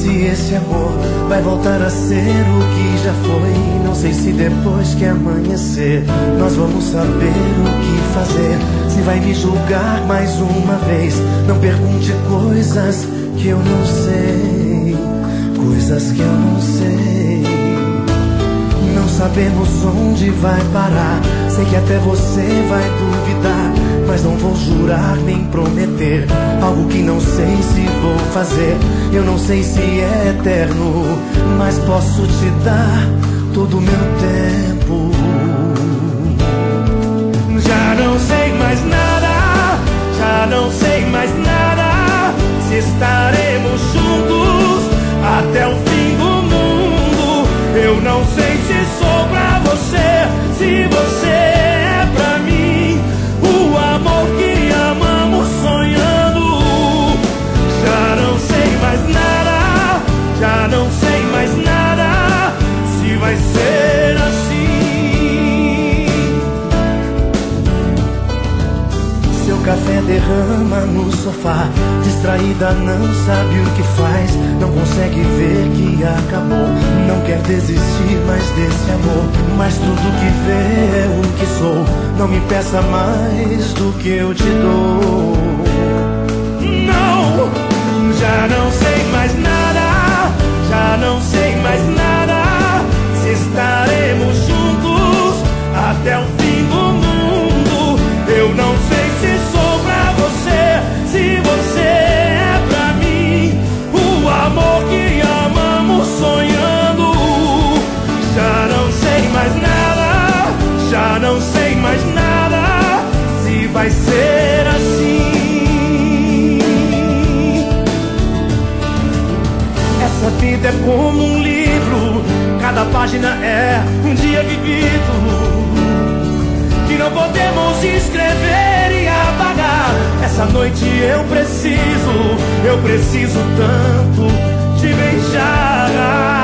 se esse amor vai voltar a ser o que já foi. Não sei se depois que amanhecer nós vamos saber o que fazer. Se vai me julgar mais uma vez, não pergunte coisas que eu não sei, coisas que eu não sei. Não sabemos onde vai parar, sei que até você vai duvidar, mas não vou jurar nem prometer algo que não sei se vou fazer. Eu não sei se é eterno, mas posso te dar todo o meu tempo. Já não sei mais nada, já não sei mais nada, se estaremos juntos até o fim do mundo. Eu não sei se sou pra você, se você é pra mim, o amor que amamos sonhando. Já não sei mais nada, já não sei mais nada, se vai ser assim. Seu café derrama no sofá, distraída não sabe o que faz, não consegue ver que acabou, não quer desistir mais desse amor, mas tudo que vê é o que sou. Não me peça mais do que eu te dou. Não, já não sei mais nada, já não sei mais nada, se estaremos juntos até o fim do mundo. Eu não sei se sou pra você, se você é pra mim, o amor que amamos sonhando. Já não sei mais nada, já não sei mais nada, se vai ser assim. Essa vida é como um livro, cada página é um dia vivido, que não podemos escrever e apagar. Essa noite eu preciso tanto te beijar.